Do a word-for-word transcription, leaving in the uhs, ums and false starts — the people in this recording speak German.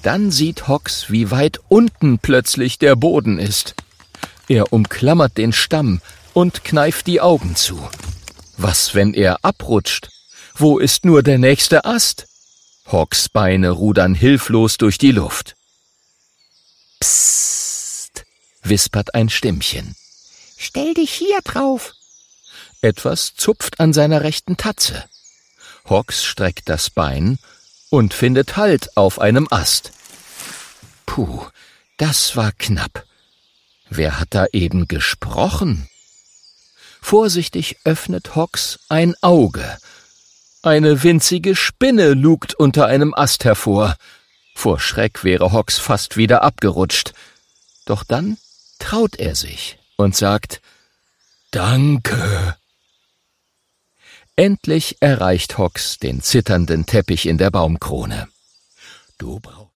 Dann sieht Hox, wie weit unten plötzlich der Boden ist. Er umklammert den Stamm und kneift die Augen zu. Was, wenn er abrutscht? Wo ist nur der nächste Ast? Hox' Beine rudern hilflos durch die Luft. Psst, wispert ein Stimmchen. Stell dich hier drauf. Etwas zupft an seiner rechten Tatze. Hox streckt das Bein und findet Halt auf einem Ast. Puh, das war knapp. Wer hat da eben gesprochen? Vorsichtig öffnet Hox ein Auge. Eine winzige Spinne lugt unter einem Ast hervor. Vor Schreck wäre Hox fast wieder abgerutscht. Doch dann traut er sich und sagt: »Danke.« Endlich erreicht Hox den zitternden Teppich in der Baumkrone. »Du brauchst